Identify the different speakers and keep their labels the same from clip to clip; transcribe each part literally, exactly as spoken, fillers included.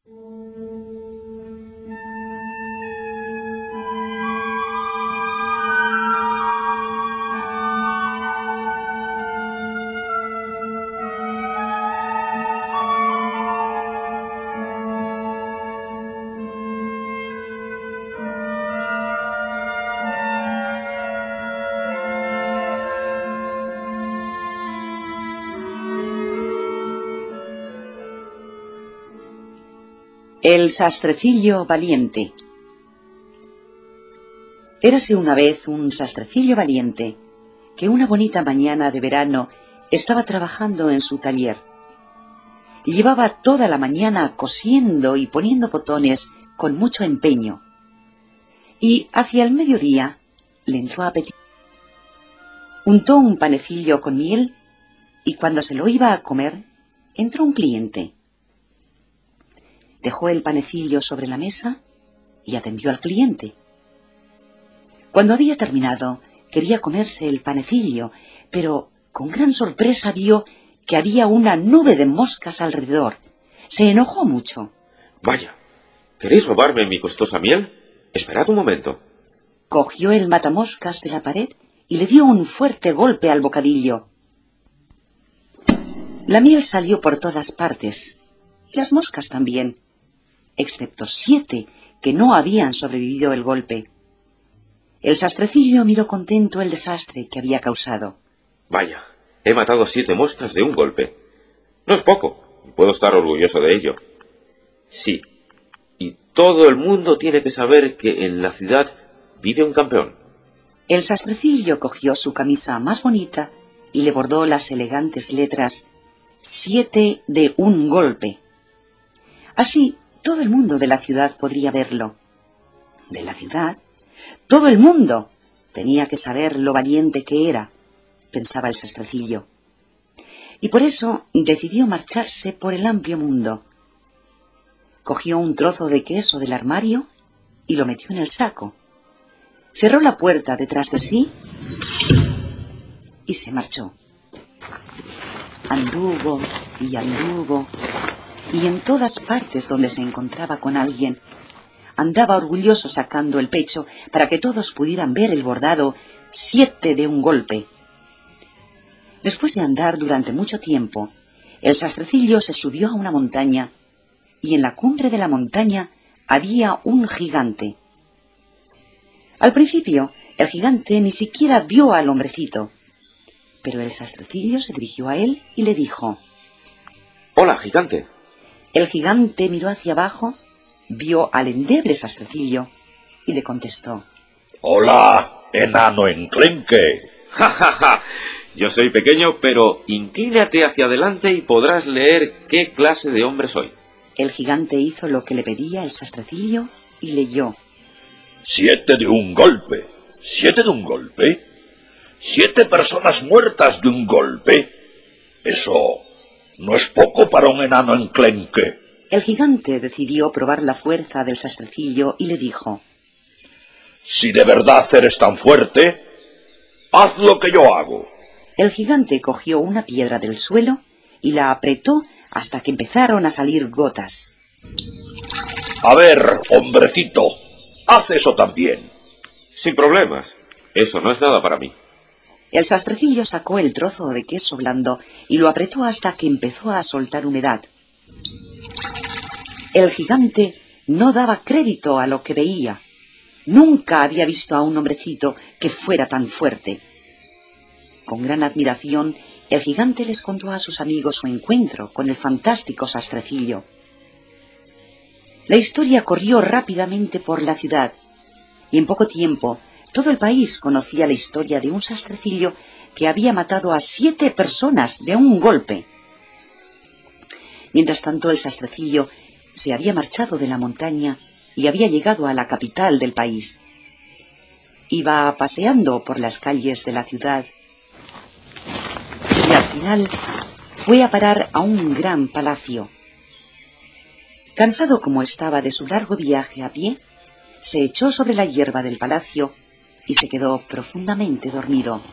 Speaker 1: El sastrecillo valiente. Érase una vez un sastrecillo valiente que una bonita mañana de verano estaba trabajando en su taller. Llevaba toda la mañana cosiendo y poniendo botones con mucho empeño. Y hacia el mediodía le entró apetito. Untó un panecillo con miel y cuando se lo iba a comer, entró un cliente. Dejó el panecillo sobre la mesa y atendió al cliente. Cuando había terminado, quería comerse el panecillo, pero con gran sorpresa vio que había una nube de moscas alrededor. Se enojó mucho.
Speaker 2: Vaya, ¿queréis robarme mi costosa miel? Esperad un momento.
Speaker 1: Cogió el matamoscas de la pared y le dio un fuerte golpe al bocadillo. La miel salió por todas partes, y las moscas también, excepto siete que no habían sobrevivido el golpe. El sastrecillo miró contento el desastre que había causado.
Speaker 2: Vaya, he matado siete moscas de un golpe. No es poco, y puedo estar orgulloso de ello. Sí, y todo el mundo tiene que saber que en la ciudad vive un campeón.
Speaker 1: El sastrecillo cogió su camisa más bonita y le bordó las elegantes letras siete de un golpe. Así, todo el mundo de la ciudad podría verlo. ¿De la ciudad? Todo el mundo tenía que saber lo valiente que era, pensaba el sastrecillo. Y por eso decidió marcharse por el amplio mundo. Cogió un trozo de queso del armario y lo metió en el saco. Cerró la puerta detrás de sí y se marchó. Anduvo y anduvo, y en todas partes donde se encontraba con alguien, andaba orgulloso sacando el pecho para que todos pudieran ver el bordado siete de un golpe. Después de andar durante mucho tiempo, el sastrecillo se subió a una montaña, y en la cumbre de la montaña había un gigante. Al principio, el gigante ni siquiera vio al hombrecito, pero el sastrecillo se dirigió a él y le dijo:
Speaker 2: «Hola, gigante».
Speaker 1: El gigante miró hacia abajo, vio al endeble sastrecillo y le contestó:
Speaker 3: «Hola, enano enclenque».
Speaker 2: «Ja, ja, ja. Yo soy pequeño, pero inclínate hacia adelante y podrás leer qué clase de hombre soy».
Speaker 1: El gigante hizo lo que le pedía el sastrecillo y leyó:
Speaker 3: «Siete de un golpe. ¿Siete de un golpe? ¿Siete personas muertas de un golpe? Eso no es poco para un enano enclenque».
Speaker 1: El gigante decidió probar la fuerza del sastrecillo y le dijo:
Speaker 3: «Si de verdad eres tan fuerte, haz lo que yo hago».
Speaker 1: El gigante cogió una piedra del suelo y la apretó hasta que empezaron a salir gotas.
Speaker 3: «A ver, hombrecito, haz eso también».
Speaker 2: «Sin problemas. Eso no es nada para mí».
Speaker 1: El sastrecillo sacó el trozo de queso blando y lo apretó hasta que empezó a soltar humedad. El gigante no daba crédito a lo que veía. Nunca había visto a un hombrecito que fuera tan fuerte. Con gran admiración, el gigante les contó a sus amigos su encuentro con el fantástico sastrecillo. La historia corrió rápidamente por la ciudad, y en poco tiempo todo el país conocía la historia de un sastrecillo que había matado a siete personas de un golpe. Mientras tanto, el sastrecillo se había marchado de la montaña y había llegado a la capital del país. Iba paseando por las calles de la ciudad y al final fue a parar a un gran palacio. Cansado como estaba de su largo viaje a pie, se echó sobre la hierba del palacio y se quedó profundamente dormido.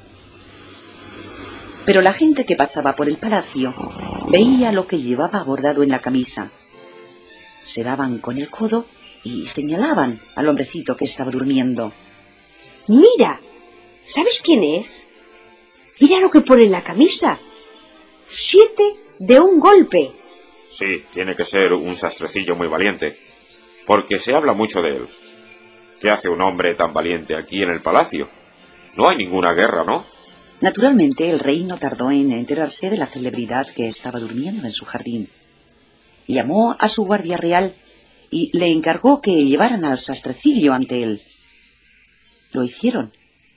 Speaker 1: Pero la gente que pasaba por el palacio veía lo que llevaba bordado en la camisa. se daban con el codo y señalaban al hombrecito que estaba durmiendo.
Speaker 4: Mira, ¿sabes quién es? Mira lo que pone en la camisa. Siete de un golpe.
Speaker 2: Sí, tiene que ser un sastrecillo muy valiente, porque se habla mucho de él. ¿Qué hace un hombre tan valiente aquí en el palacio? No hay ninguna guerra, ¿no?
Speaker 1: Naturalmente, el rey no tardó en enterarse de la celebridad que estaba durmiendo en su jardín. Llamó a su guardia real y le encargó que llevaran al sastrecillo ante él. Lo hicieron.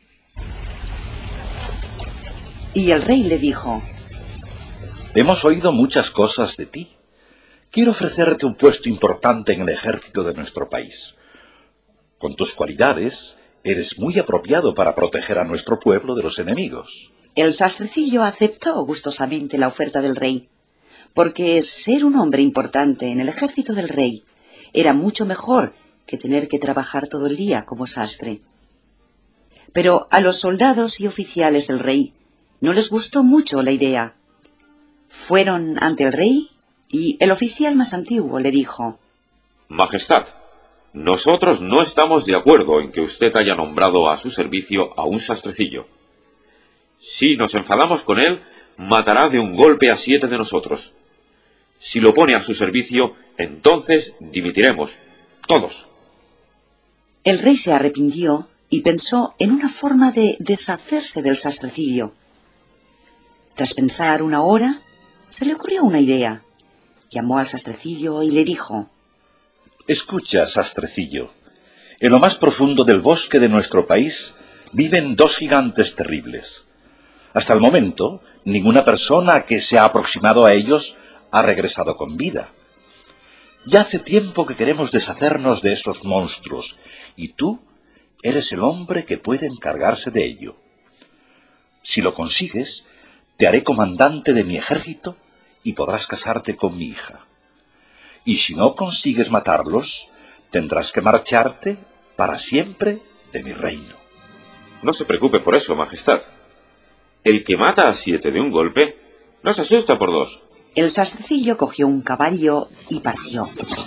Speaker 1: Y el rey le dijo:
Speaker 3: Hemos oído muchas cosas de ti. Quiero ofrecerte un puesto importante en el ejército de nuestro país. Con tus cualidades, eres muy apropiado para proteger a nuestro pueblo de los enemigos.
Speaker 1: El sastrecillo aceptó gustosamente la oferta del rey, porque ser un hombre importante en el ejército del rey era mucho mejor que tener que trabajar todo el día como sastre. Pero a los soldados y oficiales del rey no les gustó mucho la idea. Fueron ante el rey y el oficial más antiguo le dijo:
Speaker 2: Majestad, nosotros no estamos de acuerdo en que usted haya nombrado a su servicio a un sastrecillo. Si nos enfadamos con él, matará de un golpe a siete de nosotros. Si lo pone a su servicio, entonces dimitiremos, todos.
Speaker 1: El rey se arrepintió y pensó en una forma de deshacerse del sastrecillo. Tras pensar una hora, se le ocurrió una idea. Llamó al sastrecillo y le dijo:
Speaker 3: Escucha, sastrecillo. En lo más profundo del bosque de nuestro país viven dos gigantes terribles. Hasta el momento, ninguna persona que se ha aproximado a ellos ha regresado con vida. Ya hace tiempo que queremos deshacernos de esos monstruos, y tú eres el hombre que puede encargarse de ello. Si lo consigues, te haré comandante de mi ejército y podrás casarte con mi hija. Y si no consigues matarlos, tendrás que marcharte para siempre de mi reino.
Speaker 2: No se preocupe por eso, Majestad. El que mata a siete de un golpe no se asusta por dos.
Speaker 1: El sastrecillo cogió un caballo y partió.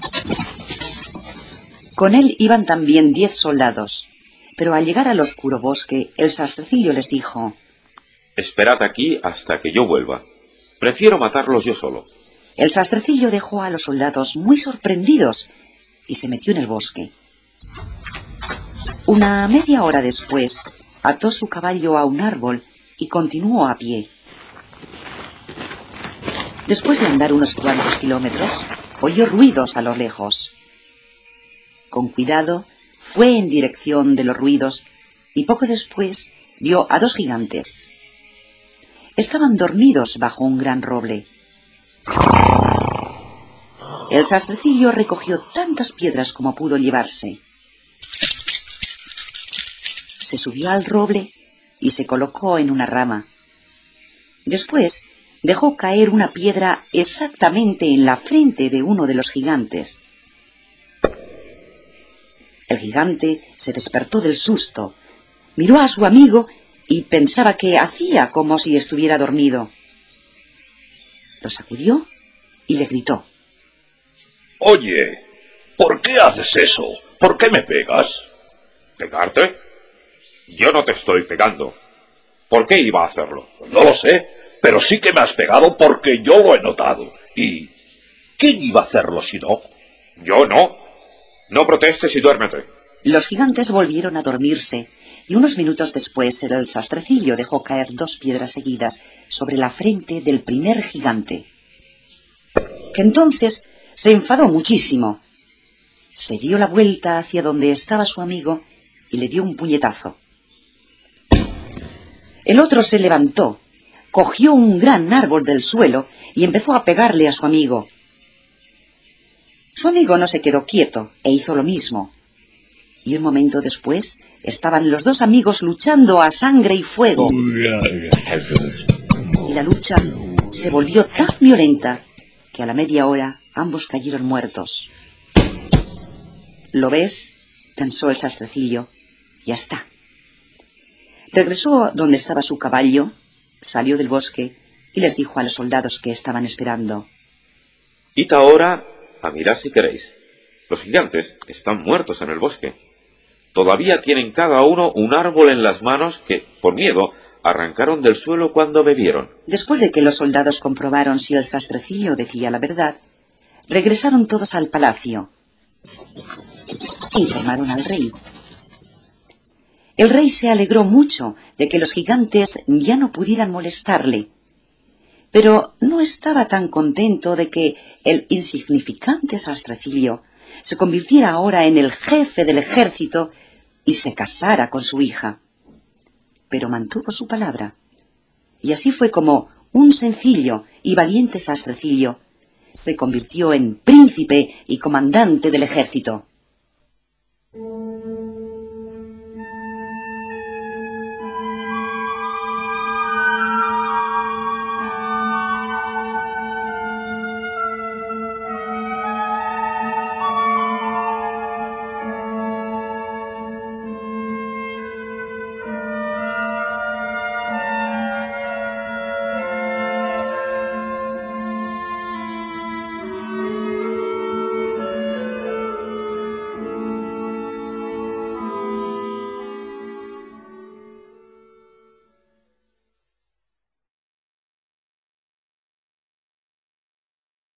Speaker 1: Con él iban también diez soldados, pero al llegar al oscuro bosque, el sastrecillo les dijo:
Speaker 2: Esperad aquí hasta que yo vuelva. Prefiero matarlos yo solo.
Speaker 1: El sastrecillo dejó a los soldados muy sorprendidos y se metió en el bosque. Una media hora después, ató su caballo a un árbol y continuó a pie. Después de andar unos cuantos kilómetros, oyó ruidos a lo lejos. Con cuidado, fue en dirección de los ruidos y poco después vio a dos gigantes. Estaban dormidos bajo un gran roble. El sastrecillo recogió tantas piedras como pudo llevarse. Se subió al roble y se colocó en una rama. Después dejó caer una piedra exactamente en la frente de uno de los gigantes. El gigante se despertó del susto, miró a su amigo y pensaba que hacía como si estuviera dormido. Lo sacudió y le gritó:
Speaker 3: Oye, ¿por qué haces eso? ¿Por qué me pegas?
Speaker 2: ¿Pegarte? Yo no te estoy pegando. ¿Por qué iba a hacerlo?
Speaker 3: No lo sé, pero sí que me has pegado porque yo lo he notado. ¿Y quién iba a hacerlo si no?
Speaker 2: Yo no. No protestes y duérmete.
Speaker 1: Los gigantes volvieron a dormirse y unos minutos después el sastrecillo dejó caer dos piedras seguidas sobre la frente del primer gigante, que entonces se enfadó muchísimo. Se dio la vuelta hacia donde estaba su amigo y le dio un puñetazo. El otro se levantó, cogió un gran árbol del suelo y empezó a pegarle a su amigo. Su amigo no se quedó quieto e hizo lo mismo. Y un momento después estaban los dos amigos luchando a sangre y fuego. Y la lucha se volvió tan violenta que a la media hora ambos cayeron muertos. ¿Lo ves?, pensó el sastrecillo. Ya está. Regresó donde estaba su caballo, salió del bosque y les dijo a los soldados que estaban esperando:
Speaker 2: Id ahora a mirar si queréis. Los gigantes están muertos en el bosque. Todavía tienen cada uno un árbol en las manos que, por miedo, arrancaron del suelo cuando bebieron.
Speaker 1: Después de que los soldados comprobaron si el sastrecillo decía la verdad, regresaron todos al palacio. Informaron al rey. El rey se alegró mucho de que los gigantes ya no pudieran molestarle, pero no estaba tan contento de que el insignificante sastrecillo se convirtiera ahora en el jefe del ejército y se casara con su hija. Pero mantuvo su palabra, y así fue como un sencillo y valiente sastrecillo se convirtió en príncipe y comandante del ejército.